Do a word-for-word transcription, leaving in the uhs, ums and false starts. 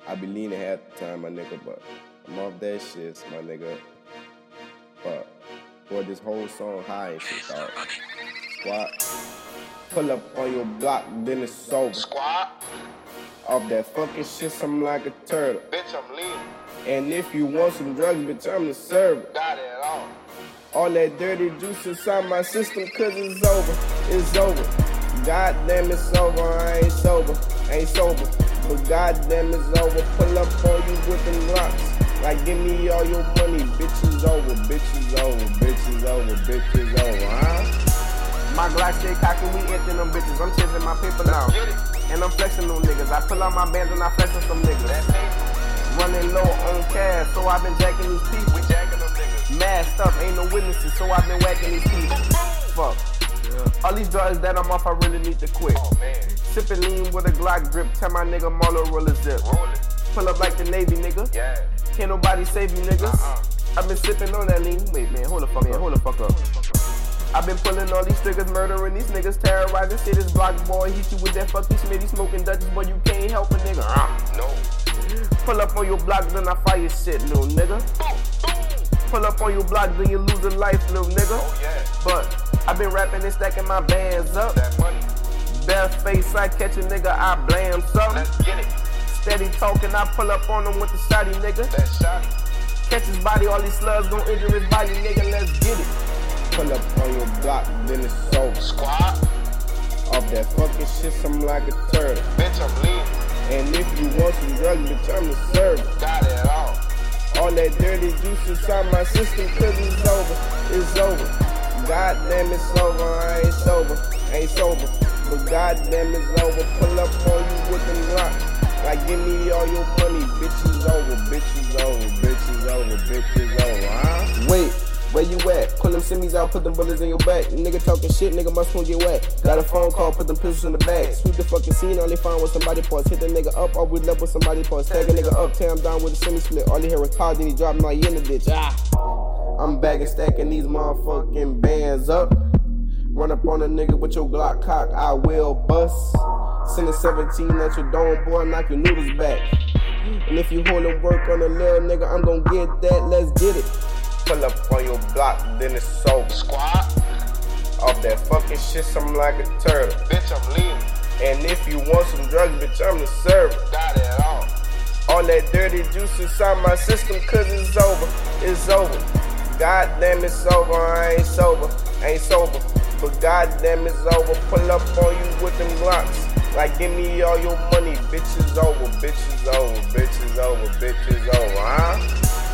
I be leaning half the time, my nigga, but I'm off that shit, my nigga. But boy, this whole song high and shit, dog. Squad. Pull up on your block, then it's sober. Squad. Off that fucking shit, I'm like a turtle. Bitch, I'm lean. And if you want some drugs, bitch, I'm the server. Got it all. All that dirty juice inside my system, cause it's over, it's over. Goddamn, it's over, I ain't sober, ain't sober. But goddamn, it's over, pull up on you with them locks. Like, give me all your money, bitch is over, bitch is over, bitch is over, bitch is over, huh? My Glock stay cocking, we emptying them bitches, I'm chasing my paper now. And I'm flexing them niggas, I pull out my bands and I flex on some niggas. Running low on cash, so I've been jacking these people. We jacking them niggas. Masked up, ain't no witnesses, so I've been whacking these people. Fuck. Yeah. All these drugs that I'm off, I really need to quit. Oh, man. Sippin' lean with a Glock drip, tell my nigga Marlo roll a zip. Roll it. Pull up like the Navy, nigga. Yeah. Can't nobody save you, niggas. Uh-uh. I've been sippin' on that lean. Wait, man, hold the fuck man, up. Hold the fuck up. I've been pulling all these triggers, murdering these niggas, terrorizing shit. This block boy, hit you with that fucking Smitty, smoking Dutchess, boy, you can't help a nigga. Uh. No. Pull up on your block, then I fire shit, little nigga. Pull up on your block, then you lose a life, little nigga. Oh, yeah. But I've been rapping and stacking my bands up. That money. Bare face, I catch a nigga, I blam something. Let's get it. Steady talking, I pull up on him with the shotty, nigga. That shot. Catch his body, all these slugs gon' injure his body, nigga, let's get it. Pull up on your block, then it's over. Squad. Off that fucking shit, I'm like a turtle. Bitch, I'm lean. And if you want some drugs, bitch, I'm the server. Got it all. All that dirty juice inside my system, cause it's over, it's over. Goddamn, it's over, I ain't sober, ain't sober. But goddamn, it's over, pull up on you with them rocks. Like, give me all your money, bitch is over, bitch is over, bitch is over, bitch is over, huh? Wait, where you at? Pull them semis out, put them bullets in your back. Nigga talking shit, nigga must wanna get wet. Got a phone call, put them pistols in the bag. Sweep the fucking scene, all they find was somebody pause. Hit the nigga up, all we left with somebody pause. Tag a nigga up, tear him down with a semi-split. All he hear was hard, then he dropped my in the ditch. Ah. I'm bagging, stacking these motherfucking bands up. Run up on a nigga with your Glock cock, I will bust. Send a seventeen at your dome, boy, knock your noodles back. And if you holdin' work on a little nigga, I'm gon' get that, let's get it. Pull up on your block, then it's over. Squad. Off that fucking shit, I'm like a turtle. Bitch, I'm lean. And if you want some drugs, bitch, I'm the server. Got it all. All that dirty juice inside my system, cause it's over, it's over. Goddamn, it's over, I ain't sober, ain't sober. But goddamn, it's over, pull up on you with them Glocks. Like, give me all your money, bitch is over, bitch is over, bitch is over, bitch is over, huh?